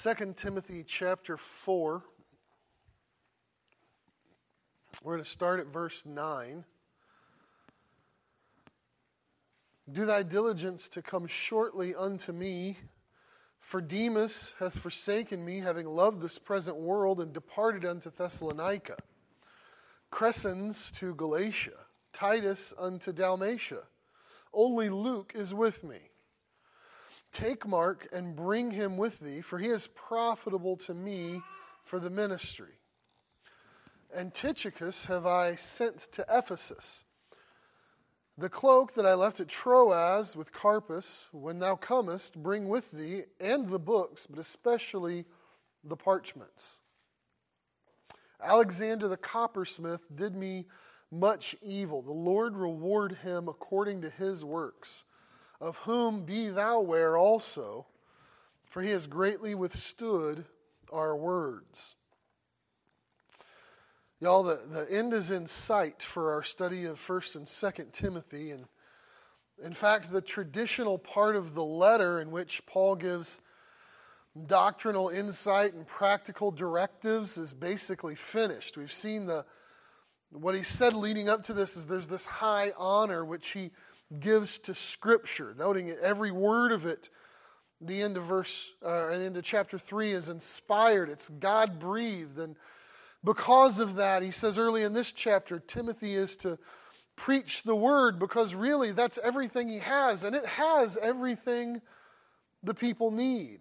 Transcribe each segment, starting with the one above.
2 Timothy chapter 4. We're going to start at verse 9. Do thy diligence to come shortly unto me, for Demas hath forsaken me, having loved this present world, and departed unto Thessalonica. Crescens to Galatia, Titus unto Dalmatia. Only Luke is with me. Take Mark and bring him with thee, for he is profitable to me for the ministry. And Tychicus have I sent to Ephesus. The cloak that I left at Troas with Carpus, when thou comest, bring with thee, and the books, but especially the parchments. Alexander the coppersmith did me much evil. The Lord reward him according to his works, of whom be thou ware also, for he has greatly withstood our words. Y'all, the end is in sight for our study of 1st and 2nd Timothy. And in fact, the traditional part of the letter in which Paul gives doctrinal insight and practical directives is basically finished. We've seen what he said leading up to this is there's this high honor which he gives to Scripture, noting that every word of it, the end of chapter 3 is inspired. It's God-breathed, and because of that, he says early in this chapter, Timothy is to preach the word, because really that's everything he has, and it has everything the people need.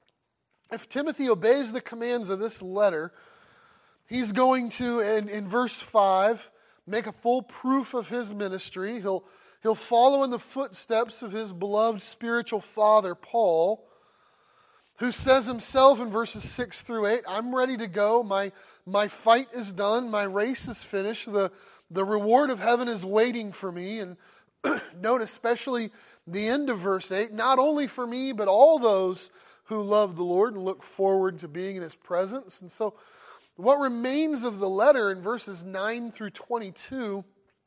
If Timothy obeys the commands of this letter, he's going to, in verse 5, make a full proof of his ministry. He'll follow in the footsteps of his beloved spiritual father, Paul, who says himself in verses 6 through 8, I'm ready to go. My fight is done. My race is finished. The reward of heaven is waiting for me. And note especially the end of verse 8, not only for me, but all those who love the Lord and look forward to being in His presence. And so what remains of the letter in verses 9 through 22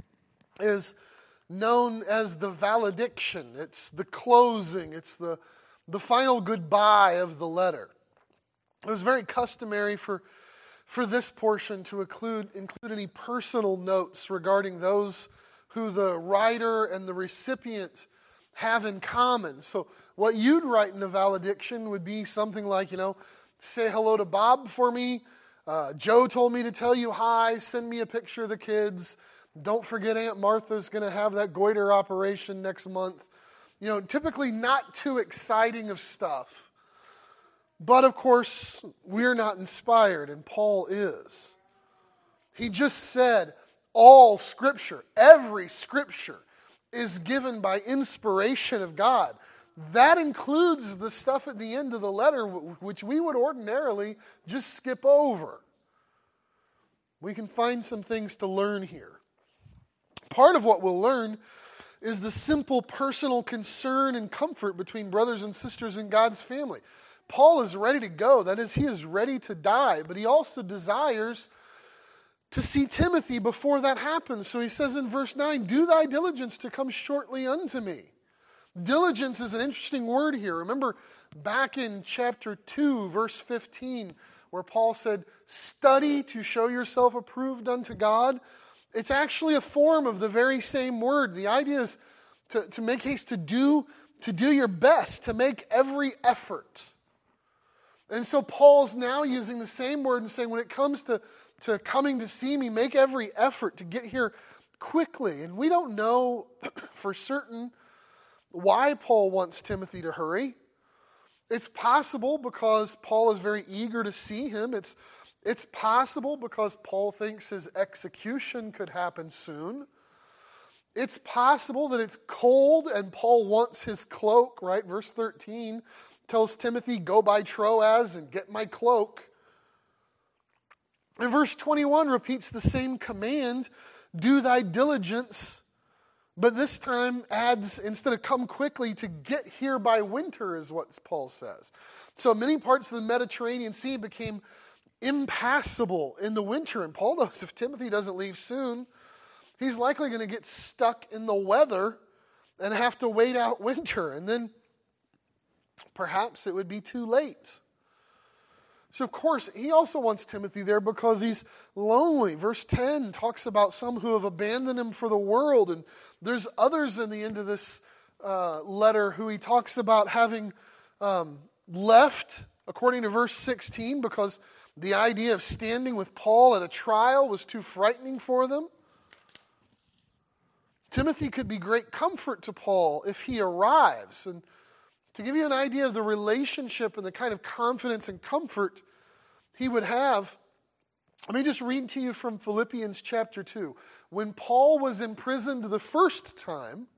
is known as the valediction. It's the closing. It's the final goodbye of the letter. It was very customary for this portion to include any personal notes regarding those who the writer and the recipient have in common. So what you'd write in a valediction would be something like, say hello to Bob for me. Joe told me to tell you hi. Send me a picture of the kids. Don't forget Aunt Martha's going to have that goiter operation next month. Typically not too exciting of stuff. But of course, we're not inspired, and Paul is. He just said all Scripture, every Scripture, is given by inspiration of God. That includes the stuff at the end of the letter, which we would ordinarily just skip over. We can find some things to learn here. Part of what we'll learn is the simple personal concern and comfort between brothers and sisters in God's family. Paul is ready to go. That is, he is ready to die, but he also desires to see Timothy before that happens. So he says in verse 9, do thy diligence to come shortly unto me. Diligence is an interesting word here. Remember back in chapter 2, verse 15, where Paul said, study to show yourself approved unto God. It's actually a form of the very same word. The idea is to make haste, to do your best, to make every effort. And so Paul's now using the same word and saying when it comes to coming to see me, make every effort to get here quickly. And we don't know for certain why Paul wants Timothy to hurry. It's possible because Paul is very eager to see him. It's possible because Paul thinks his execution could happen soon. It's possible that it's cold and Paul wants his cloak, right? Verse 13 tells Timothy, go by Troas and get my cloak. And verse 21 repeats the same command, do thy diligence, but this time adds, instead of come quickly, to get here by winter is what Paul says. So many parts of the Mediterranean Sea became impassable in the winter. And Paul knows if Timothy doesn't leave soon, he's likely going to get stuck in the weather and have to wait out winter. And then perhaps it would be too late. So, of course, he also wants Timothy there because he's lonely. Verse 10 talks about some who have abandoned him for the world. And there's others in the end of this letter who he talks about having left, according to verse 16, because the idea of standing with Paul at a trial was too frightening for them. Timothy could be great comfort to Paul if he arrives. And to give you an idea of the relationship and the kind of confidence and comfort he would have, let me just read to you from Philippians chapter 2. When Paul was imprisoned the first time,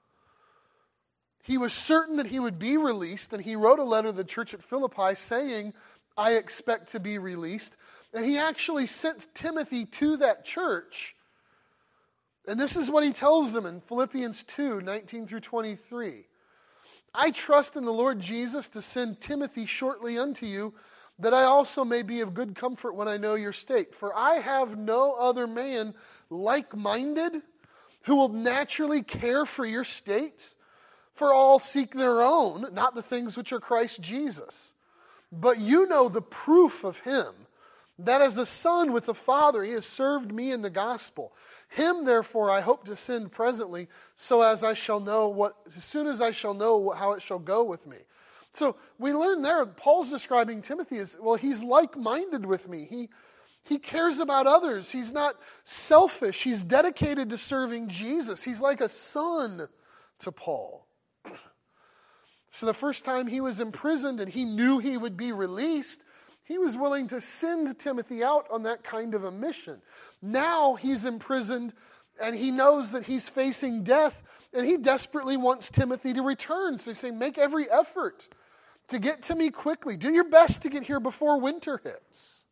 he was certain that he would be released, and he wrote a letter to the church at Philippi saying, I expect to be released. And he actually sent Timothy to that church. And this is what he tells them in Philippians 2, 19 through 23. I trust in the Lord Jesus to send Timothy shortly unto you, that I also may be of good comfort when I know your state. For I have no other man like-minded who will naturally care for your state. For all seek their own, not the things which are Christ Jesus. But you know the proof of him, that as the Son with the Father, he has served me in the gospel. Him, therefore, I hope to send presently, so as soon as I shall know how it shall go with me. So we learn there, Paul's describing Timothy as, well, he's like-minded with me. He cares about others. He's not selfish. He's dedicated to serving Jesus. He's like a son to Paul. So the first time he was imprisoned and he knew he would be released, he was willing to send Timothy out on that kind of a mission. Now he's imprisoned and he knows that he's facing death, and he desperately wants Timothy to return. So he's saying, make every effort to get to me quickly. Do your best to get here before winter hits.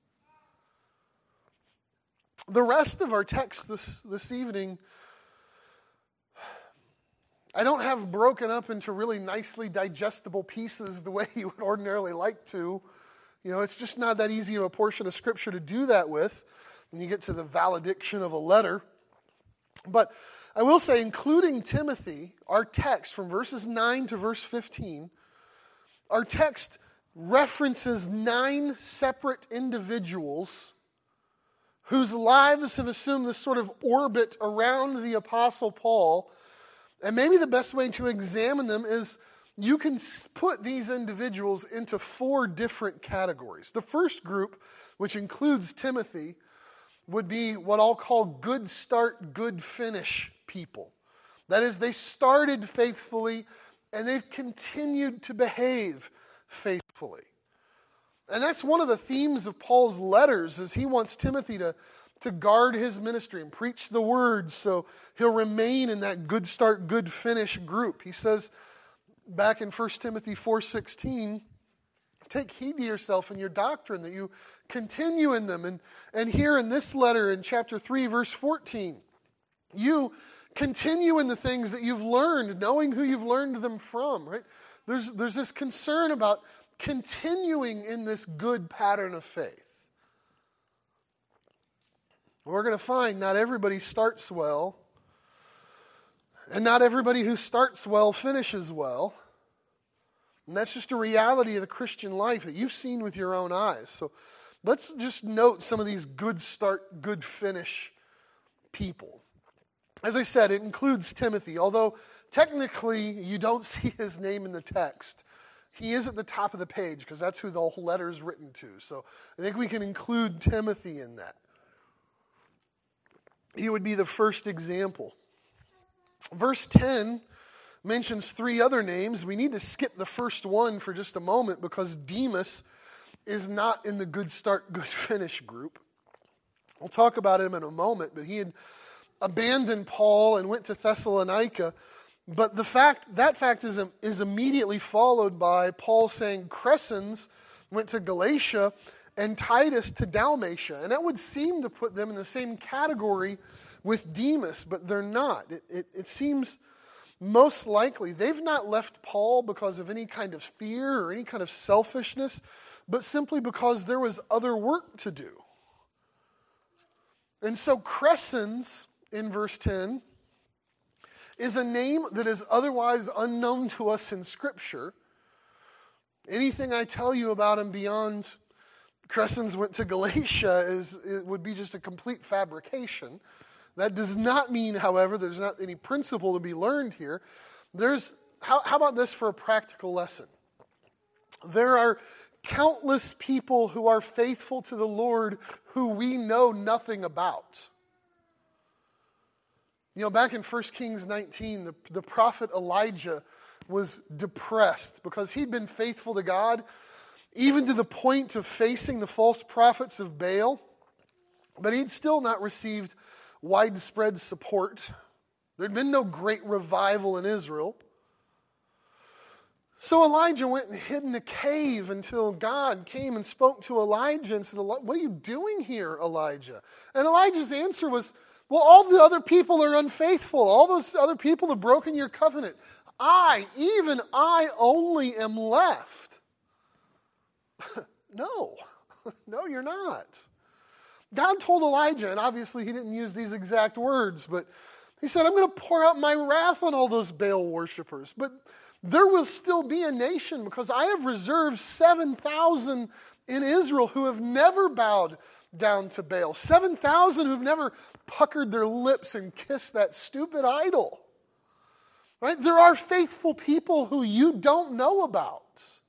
The rest of our text this evening, I don't have broken up into really nicely digestible pieces the way you would ordinarily like to. It's just not that easy of a portion of Scripture to do that with when you get to the valediction of a letter. But I will say, including Timothy, our text from verses 9 to verse 15, our text references 9 separate individuals whose lives have assumed this sort of orbit around the Apostle Paul. And maybe the best way to examine them is you can put these individuals into 4 different categories. The first group, which includes Timothy, would be what I'll call good start, good finish people. That is, they started faithfully and they've continued to behave faithfully. And that's one of the themes of Paul's letters, is he wants Timothy to guard his ministry and preach the word so he'll remain in that good start, good finish group. He says back in 1 Timothy 4:16, take heed to yourself and your doctrine, that you continue in them. And here in this letter in chapter 3, verse 14, you continue in the things that you've learned, knowing who you've learned them from, right? There's this concern about continuing in this good pattern of faith. We're going to find not everybody starts well, and not everybody who starts well finishes well. And that's just a reality of the Christian life that you've seen with your own eyes. So let's just note some of these good start, good finish people. As I said, it includes Timothy, although technically you don't see his name in the text. He is at the top of the page because that's who the whole letter is written to. So I think we can include Timothy in that. He would be the first example. Verse 10 mentions 3 other names. We need to skip the first one for just a moment because Demas is not in the good start, good finish group. We'll talk about him in a moment, but he had abandoned Paul and went to Thessalonica. But that fact is immediately followed by Paul saying Crescens went to Galatia and Titus to Dalmatia. And that would seem to put them in the same category with Demas, but they're not. It seems most likely they've not left Paul because of any kind of fear or any kind of selfishness, but simply because there was other work to do. And so Crescens, in verse 10, is a name that is otherwise unknown to us in Scripture. Anything I tell you about him beyond Crescens went to Galatia it would be just a complete fabrication. That does not mean, however, there's not any principle to be learned here. How about this for a practical lesson? There are countless people who are faithful to the Lord who we know nothing about. Back in 1 Kings 19, the prophet Elijah was depressed because he'd been faithful to God, even to the point of facing the false prophets of Baal, but he'd still not received widespread support. There'd been no great revival in Israel. So Elijah went and hid in a cave until God came and spoke to Elijah and said, "What are you doing here, Elijah?" And Elijah's answer was, "Well, all the other people are unfaithful. All those other people have broken your covenant. Even I only am left." No, you're not. God told Elijah, and obviously he didn't use these exact words, but he said, "I'm going to pour out my wrath on all those Baal worshipers. But there will still be a nation because I have reserved 7,000 in Israel who have never bowed down to Baal. 7,000 who've never puckered their lips and kissed that stupid idol." Right? There are faithful people who you don't know about.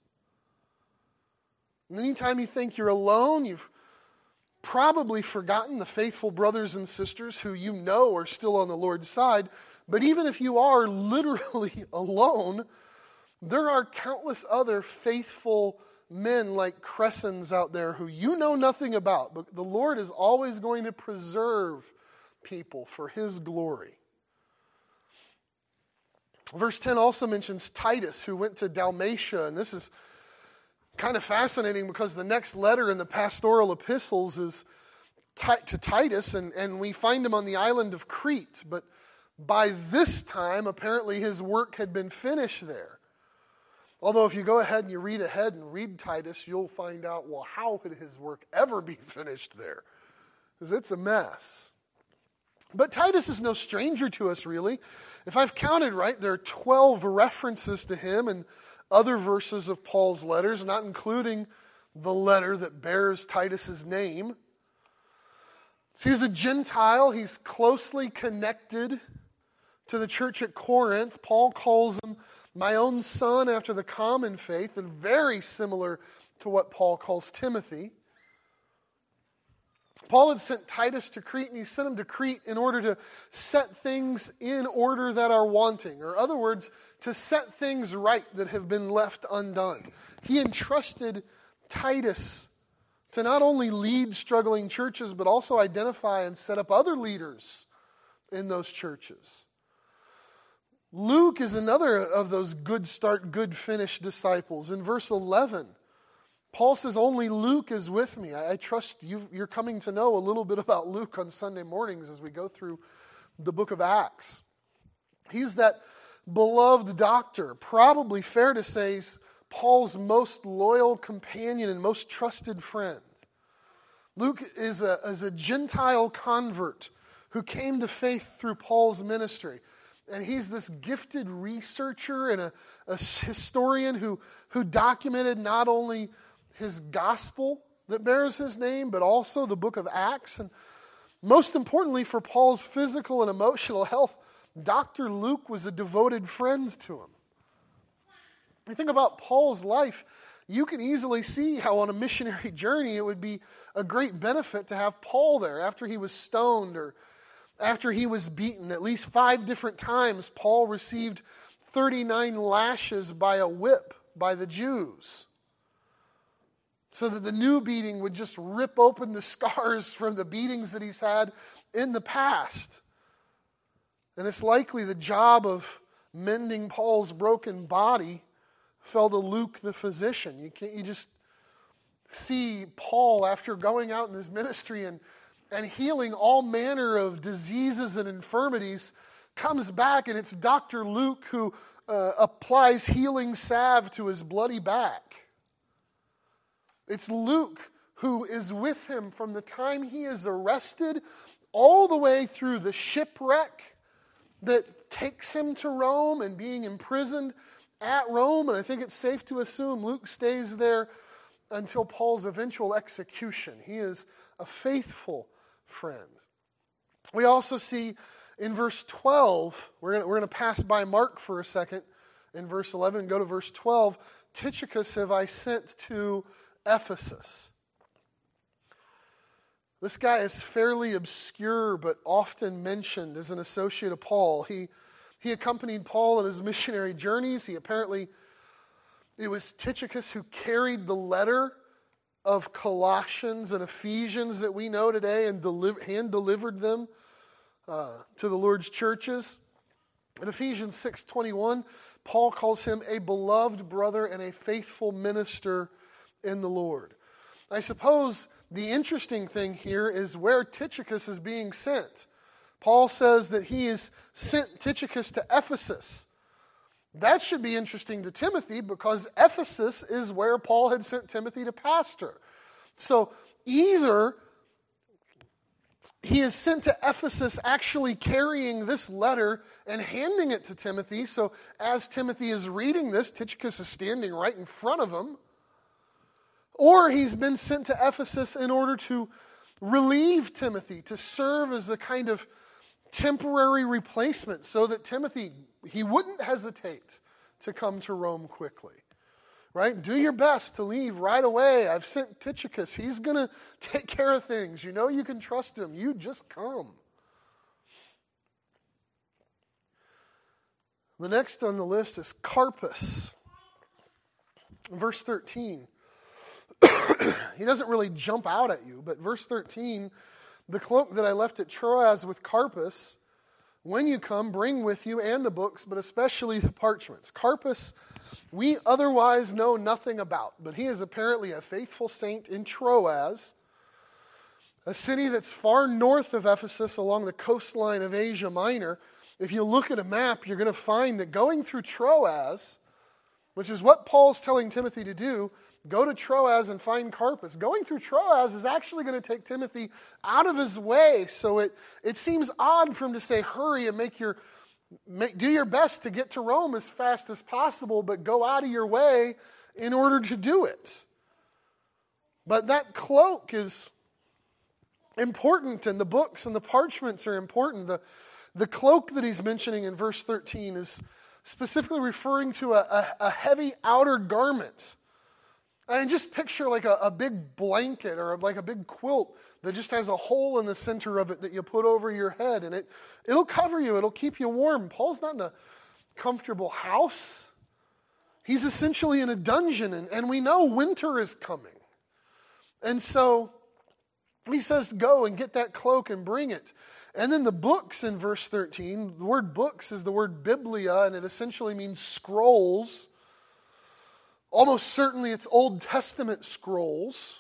And anytime you think you're alone, you've probably forgotten the faithful brothers and sisters who you know are still on the Lord's side. But even if you are literally alone, there are countless other faithful men like Crescens out there who you know nothing about. But the Lord is always going to preserve people for His glory. Verse 10 also mentions Titus, who went to Dalmatia. And this is kind of fascinating because the next letter in the pastoral epistles is to Titus, and we find him on the island of Crete. But by this time, apparently his work had been finished there. Although if you go ahead and you read Titus, you'll find out, well, how could his work ever be finished there? Because it's a mess. But Titus is no stranger to us, really. If I've counted right, there are 12 references to him in other verses of Paul's letters, not including the letter that bears Titus's name. So he's a Gentile. He's closely connected to the church at Corinth. Paul calls him my own son after the common faith, and very similar to what Paul calls Timothy. Paul had sent Titus to Crete, and he sent him to Crete in order to set things in order that are wanting. Or in other words, to set things right that have been left undone. He entrusted Titus to not only lead struggling churches, but also identify and set up other leaders in those churches. Luke is another of those good start, good finish disciples. In verse 11, Paul says, "Only Luke is with me." I trust you're coming to know a little bit about Luke on Sunday mornings as we go through the book of Acts. He's that beloved doctor, probably fair to say he's Paul's most loyal companion and most trusted friend. Luke is a Gentile convert who came to faith through Paul's ministry. And he's this gifted researcher and a historian who documented not only his gospel that bears his name, but also the book of Acts. And most importantly, for Paul's physical and emotional health, Dr. Luke was a devoted friend to him. If you think about Paul's life, you can easily see how on a missionary journey it would be a great benefit to have Paul there after he was stoned or after he was beaten. At least 5 different times, Paul received 39 lashes by a whip by the Jews, so that the new beating would just rip open the scars from the beatings that he's had in the past. And it's likely the job of mending Paul's broken body fell to Luke the physician. You just see Paul, after going out in his ministry and healing all manner of diseases and infirmities, comes back, and it's Dr. Luke who applies healing salve to his bloody back. It's Luke who is with him from the time he is arrested all the way through the shipwreck that takes him to Rome and being imprisoned at Rome. And I think it's safe to assume Luke stays there until Paul's eventual execution. He is a faithful friend. We also see in verse 12, we're going to pass by Mark for a second. In verse 11, and go to verse 12, Tychicus have I sent to Ephesus. This guy is fairly obscure, but often mentioned as an associate of Paul. He accompanied Paul in his missionary journeys. It was Tychicus who carried the letter of Colossians and Ephesians that we know today and hand-delivered them to the Lord's churches. In Ephesians 6:21, Paul calls him a beloved brother and a faithful minister in the Lord. I suppose the interesting thing here is where Tychicus is being sent. Paul says that he has sent Tychicus to Ephesus. That should be interesting to Timothy because Ephesus is where Paul had sent Timothy to pastor. So either he is sent to Ephesus actually carrying this letter and handing it to Timothy. So as Timothy is reading this, Tychicus is standing right in front of him. Or he's been sent to Ephesus in order to relieve Timothy, to serve as a kind of temporary replacement so that Timothy, he wouldn't hesitate to come to Rome quickly. Right? Do your best to leave right away. I've sent Tychicus. He's going to take care of things. You know you can trust him. You just come. The next on the list is Carpus. Verse 13. He doesn't really jump out at you, but verse 13, the cloak that I left at Troas with Carpus, when you come, bring with you and the books, but especially the parchments. Carpus, we otherwise know nothing about, but he is apparently a faithful saint in Troas, a city that's far north of Ephesus along the coastline of Asia Minor. If you look at a map, you're going to find that going through Troas, which is what Paul's telling Timothy to do, go to Troas and find Carpus. Going through Troas is actually going to take Timothy out of his way, so it seems odd for him to say, hurry and do your best to get to Rome as fast as possible, but go out of your way in order to do it. But that cloak is important, and the books and the parchments are important. The cloak that he's mentioning in verse 13 is specifically referring to a heavy outer garment. And just picture like a big blanket or like a big quilt that just has a hole in the center of it that you put over your head, and it'll cover you, it'll keep you warm. Paul's not in a comfortable house. He's essentially in a dungeon, and we know winter is coming. And so he says, go and get that cloak and bring it. And then the books in verse 13, the word books is the word biblia, and it essentially means scrolls. Almost certainly it's Old Testament scrolls.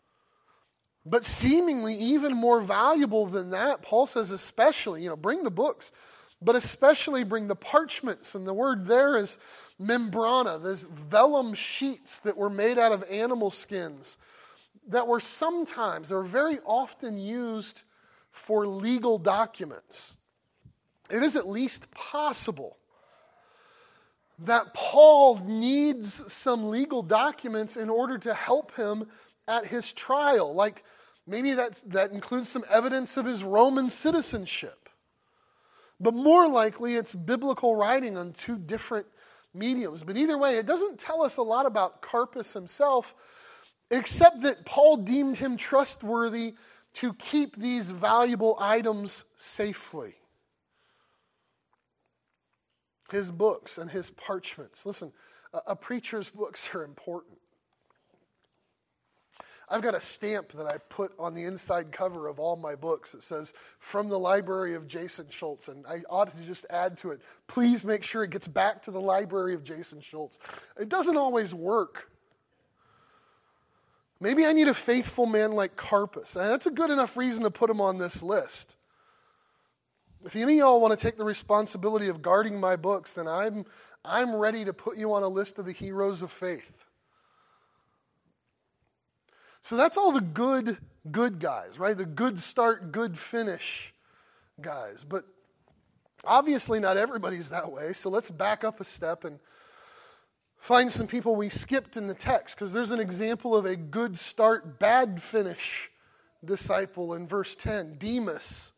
But seemingly even more valuable than that, Paul says especially, bring the books, but especially bring the parchments. And the word there is membrana, those vellum sheets that were made out of animal skins that were very often used for legal documents. It is at least possible that Paul needs some legal documents in order to help him at his trial. Like maybe that includes some evidence of his Roman citizenship. But more likely it's biblical writing on two different mediums. But either way, it doesn't tell us a lot about Carpus himself, except that Paul deemed him trustworthy to keep these valuable items safely. His books and his parchments. Listen, a preacher's books are important. I've got a stamp that I put on the inside cover of all my books that says, from the library of Jason Schultz. And I ought to just add to it, please make sure it gets back to the library of Jason Schultz. It doesn't always work. Maybe I need a faithful man like Carpus. And that's a good enough reason to put him on this list. If any of y'all want to take the responsibility of guarding my books, then I'm ready to put you on a list of the heroes of faith. So that's all the good guys, right? The good start, good finish guys. But obviously not everybody's that way. So let's back up a step and Find some people we skipped in the text, because there's an example of a good start, bad finish disciple in verse 10, Demas.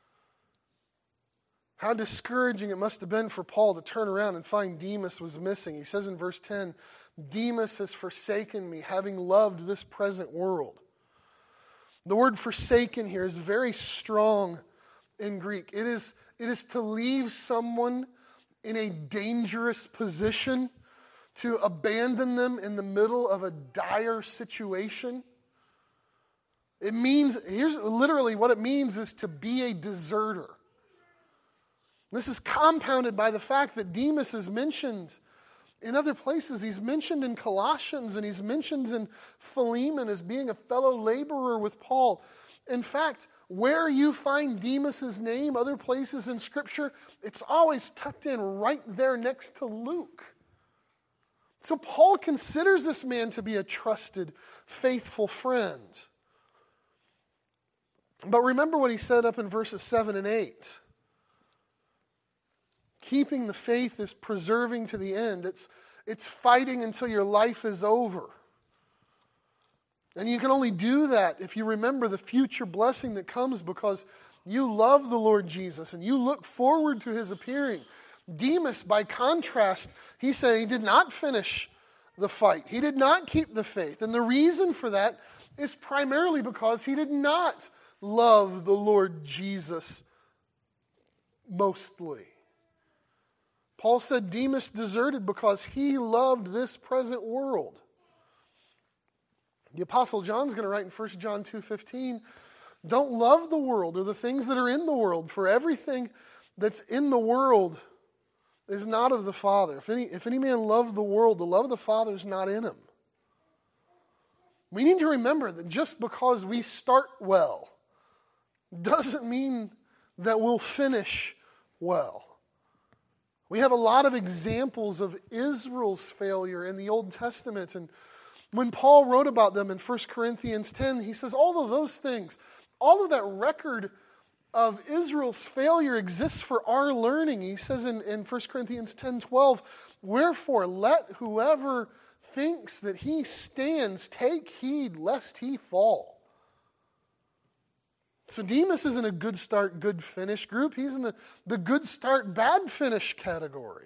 How discouraging it must have been for Paul to turn around and find Demas was missing. He says in verse 10, Demas has forsaken me, having loved this present world. The word forsaken here is very strong in Greek. It is to leave someone in a dangerous position, to abandon them in the middle of a dire situation. It means, here's literally what it means is to be a deserter. This is compounded by the fact that Demas is mentioned in other places. He's mentioned in Colossians and he's mentioned in Philemon as being a fellow laborer with Paul. In fact, where you find Demas' name, other places in Scripture, it's always tucked in right there next to Luke. So Paul considers this man to be a trusted, faithful friend. But remember what he said up in verses 7 and 8. Keeping the faith is preserving to the end. It's fighting until your life is over. And you can only do that if you remember the future blessing that comes because you love the Lord Jesus and you look forward to his appearing. Demas, by contrast, he's saying he did not finish the fight. He did not keep the faith. And the reason for that is primarily because he did not love the Lord Jesus mostly. Paul said Demas deserted because he loved this present world. The Apostle John's going to write in 1 John 2:15, don't love the world or the things that are in the world, for everything that's in the world is not of the Father. If any man love the world, the love of the Father is not in him. We need to remember that just because we start well doesn't mean that we'll finish well. We have a lot of examples of Israel's failure in the Old Testament. And when Paul wrote about them in 1 Corinthians 10, he says all of those things, all of that record of Israel's failure exists for our learning. He says in 1 Corinthians 10:12, wherefore let whoever thinks that he stands take heed lest he fall. So Demas isn't a good start, good finish group. He's in the good start, bad finish category.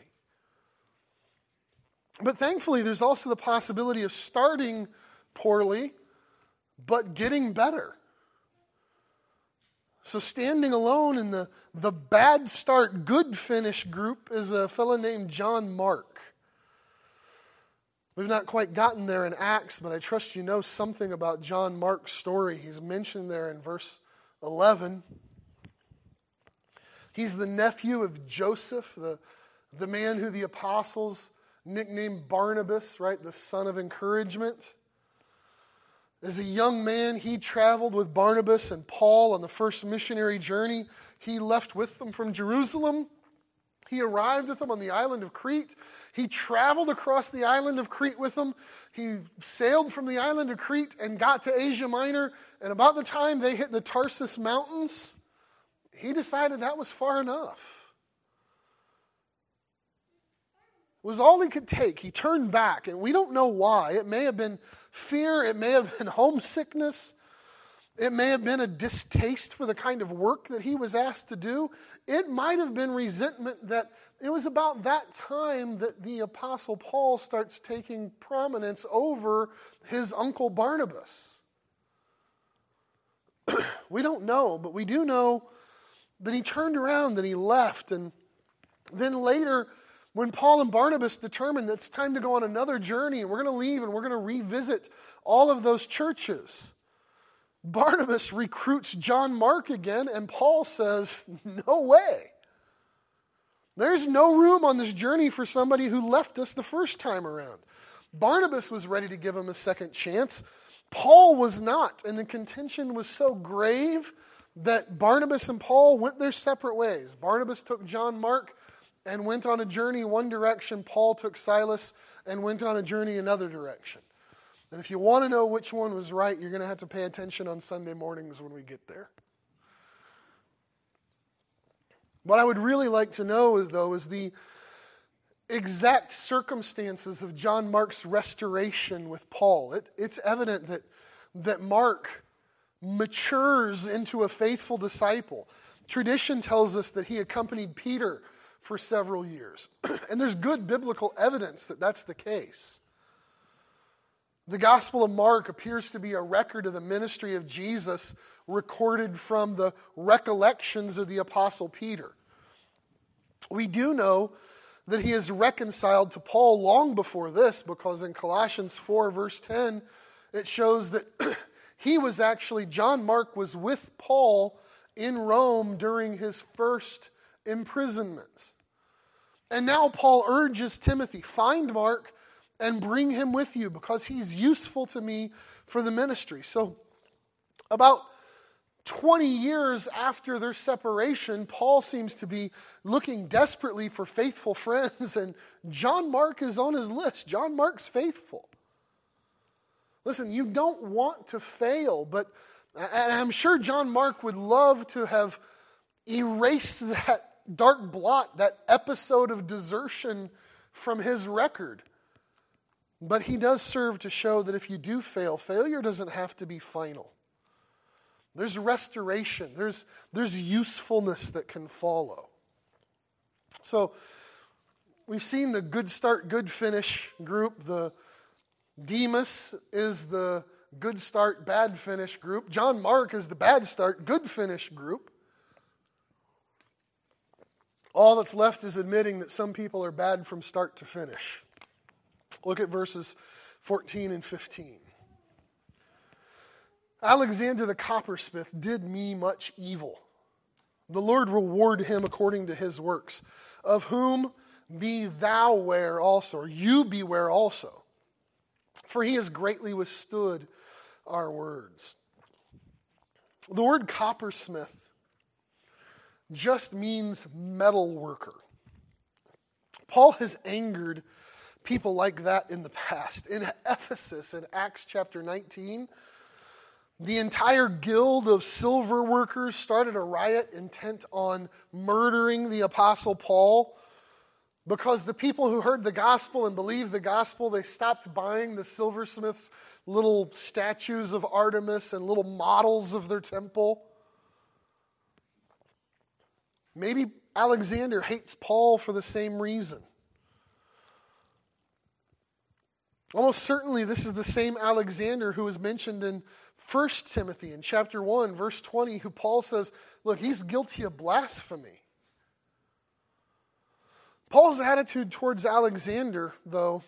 But thankfully, there's also the possibility of starting poorly, but getting better. So standing alone in the bad start, good finish group is a fellow named John Mark. We've not quite gotten there in Acts, but I trust you know something about John Mark's story. He's mentioned there in verse 11. He's the nephew of Joseph, the man who the apostles nicknamed Barnabas, right? The son of encouragement. As a young man, he traveled with Barnabas and Paul on the first missionary journey. He left with them from Jerusalem. He arrived with them on the island of Crete. He traveled across the island of Crete with them. He sailed from the island of Crete and got to Asia Minor. And about the time they hit the Tarsus Mountains, he decided that was far enough. It was all he could take. He turned back, and we don't know why. It may have been fear. It may have been homesickness. It may have been a distaste for the kind of work that he was asked to do. It might have been resentment that it was about that time that the Apostle Paul starts taking prominence over his uncle Barnabas. We don't know, but we do know that he turned around and he left. And then later, when Paul and Barnabas determined that it's time to go on another journey and we're going to leave and we're going to revisit all of those churches, Barnabas recruits John Mark again, and Paul says, no way. There's no room on this journey for somebody who left us the first time around. Barnabas was ready to give him a second chance. Paul was not, and the contention was so grave that Barnabas and Paul went their separate ways. Barnabas took John Mark and went on a journey one direction. Paul took Silas and went on a journey another direction. And if you want to know which one was right, you're going to have to pay attention on Sunday mornings when we get there. What I would really like to know is the exact circumstances of John Mark's restoration with Paul. It's evident that Mark matures into a faithful disciple. Tradition tells us that he accompanied Peter for several years. And there's good biblical evidence that that's the case. The Gospel of Mark appears to be a record of the ministry of Jesus recorded from the recollections of the Apostle Peter. We do know that he is reconciled to Paul long before this, because in Colossians 4 verse 10, it shows that John Mark was with Paul in Rome during his first imprisonment. And now Paul urges Timothy, find Mark and bring him with you, because he's useful to me for the ministry. So about 20 years after their separation, Paul seems to be looking desperately for faithful friends, and John Mark is on his list. John Mark's faithful. Listen, you don't want to fail, and I'm sure John Mark would love to have erased that dark blot, that episode of desertion from his record. But he does serve to show that if you do fail, failure doesn't have to be final. There's restoration. There's usefulness that can follow. So we've seen the good start, good finish group. The Demas is the good start, bad finish group. John Mark is the bad start, good finish group. All that's left is admitting that some people are bad from start to finish. Look at verses 14 and 15. Alexander the coppersmith did me much evil. The Lord reward him according to his works, of whom be thou ware also, or you beware also. For he has greatly withstood our words. The word coppersmith just means metal worker. Paul has angered people like that in the past. In Ephesus, in Acts chapter 19, the entire guild of silver workers started a riot intent on murdering the Apostle Paul, because the people who heard the gospel and believed the gospel, they stopped buying the silversmiths' little statues of Artemis and little models of their temple. Maybe Alexander hates Paul for the same reason. Almost certainly this is the same Alexander who is mentioned in 1 Timothy in chapter 1, verse 20, who Paul says, look, he's guilty of blasphemy. Paul's attitude towards Alexander, though,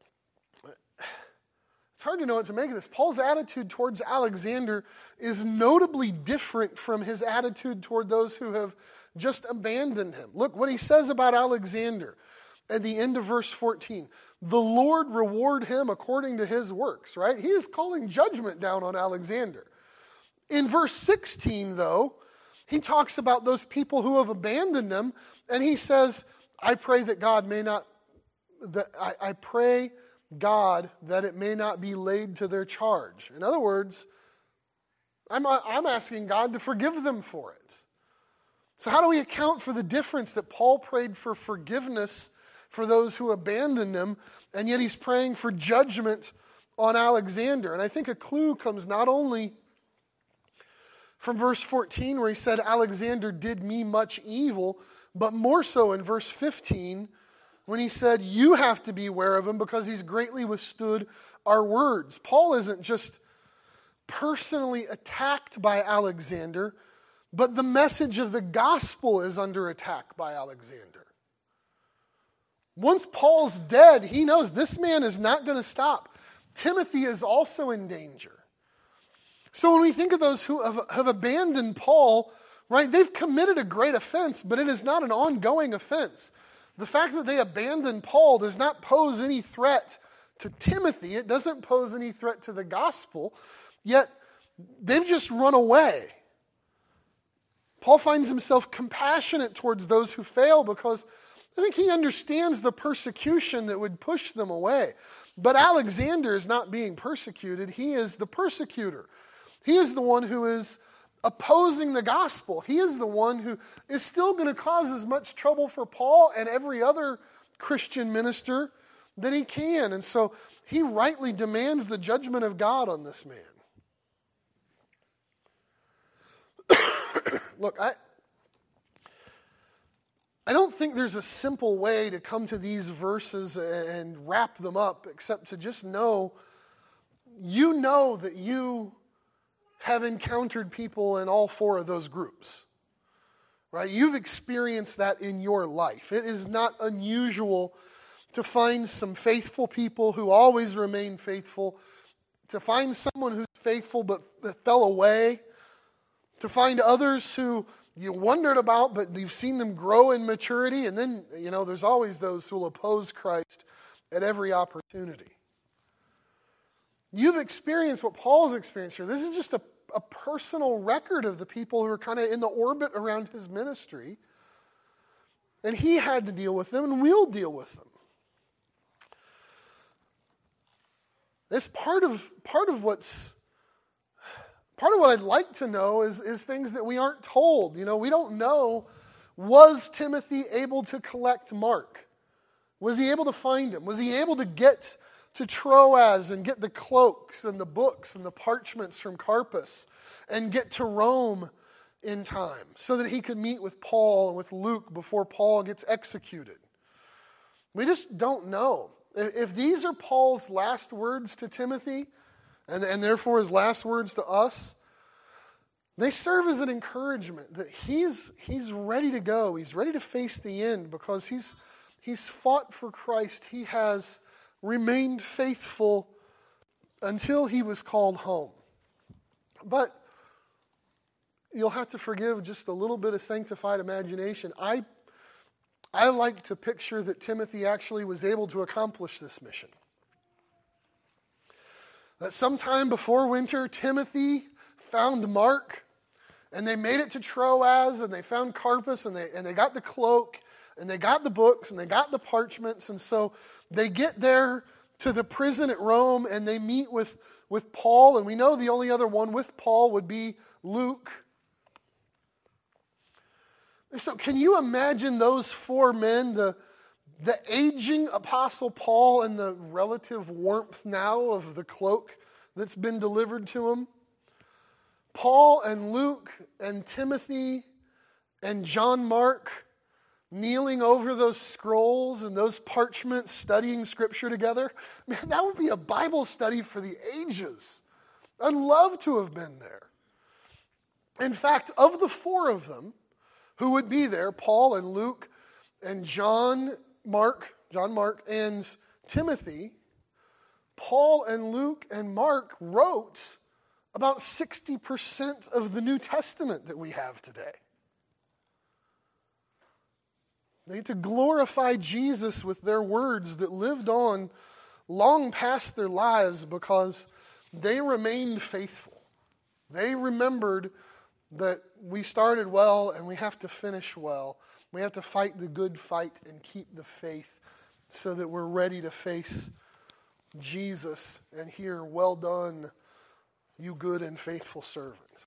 it's hard to know what to make of this. Paul's attitude towards Alexander is notably different from his attitude toward those who have just abandoned him. Look what he says about Alexander at the end of verse 14. The Lord reward him according to his works, right? He is calling judgment down on Alexander. In verse 16, though, he talks about those people who have abandoned him, and he says, I pray that God may not, I pray God that it may not be laid to their charge. In other words, I'm asking God to forgive them for it. So how do we account for the difference that Paul prayed for forgiveness for those who abandoned him, and yet he's praying for judgment on Alexander? And I think a clue comes not only from verse 14, where he said, Alexander did me much evil, but more so in verse 15, when he said, you have to be aware of him because he's greatly withstood our words. Paul isn't just personally attacked by Alexander, but the message of the gospel is under attack by Alexander. Once Paul's dead, he knows this man is not going to stop. Timothy is also in danger. So when we think of those who have abandoned Paul, right, they've committed a great offense, but it is not an ongoing offense. The fact that they abandoned Paul does not pose any threat to Timothy. It doesn't pose any threat to the gospel, yet they've just run away. Paul finds himself compassionate towards those who fail because I think he understands the persecution that would push them away. But Alexander is not being persecuted. He is the persecutor. He is the one who is opposing the gospel. He is the one who is still going to cause as much trouble for Paul and every other Christian minister that he can. And so he rightly demands the judgment of God on this man. Look, I don't think there's a simple way to come to these verses and wrap them up except to just know that you have encountered people in all four of those groups. Right? You've experienced that in your life. It is not unusual to find some faithful people who always remain faithful, to find someone who's faithful but fell away, to find others who you wondered about, but you've seen them grow in maturity. And then, there's always those who will oppose Christ at every opportunity. You've experienced what Paul's experienced here. This is just a personal record of the people who are kind of in the orbit around his ministry. And he had to deal with them, and we'll deal with them. It's part of what I'd like to know is things that we aren't told. We don't know, was Timothy able to collect Mark? Was he able to find him? Was he able to get to Troas and get the cloaks and the books and the parchments from Carpus and get to Rome in time so that he could meet with Paul and with Luke before Paul gets executed? We just don't know. If these are Paul's last words to Timothy, and therefore his last words to us, they serve as an encouragement that he's ready to go. He's ready to face the end because he's fought for Christ. He has remained faithful until he was called home. But you'll have to forgive just a little bit of sanctified imagination. I like to picture that Timothy actually was able to accomplish this mission. That sometime before winter, Timothy found Mark, and they made it to Troas, and they found Carpus, and they got the cloak, and they got the books, and they got the parchments, and so they get there to the prison at Rome, and they meet with Paul, and we know the only other one with Paul would be Luke. So can you imagine those four men, the aging Apostle Paul and the relative warmth now of the cloak that's been delivered to him? Paul and Luke and Timothy and John Mark kneeling over those scrolls and those parchments, studying Scripture together. Man, that would be a Bible study for the ages. I'd love to have been there. In fact, of the four of them who would be there, Paul and Luke and John Mark and Timothy, Paul and Luke and Mark wrote about 60% of the New Testament that we have today. They had to glorify Jesus with their words that lived on long past their lives because they remained faithful. They remembered that we started well and we have to finish well. We have to fight the good fight and keep the faith so that we're ready to face Jesus and hear, "Well done, you good and faithful servant."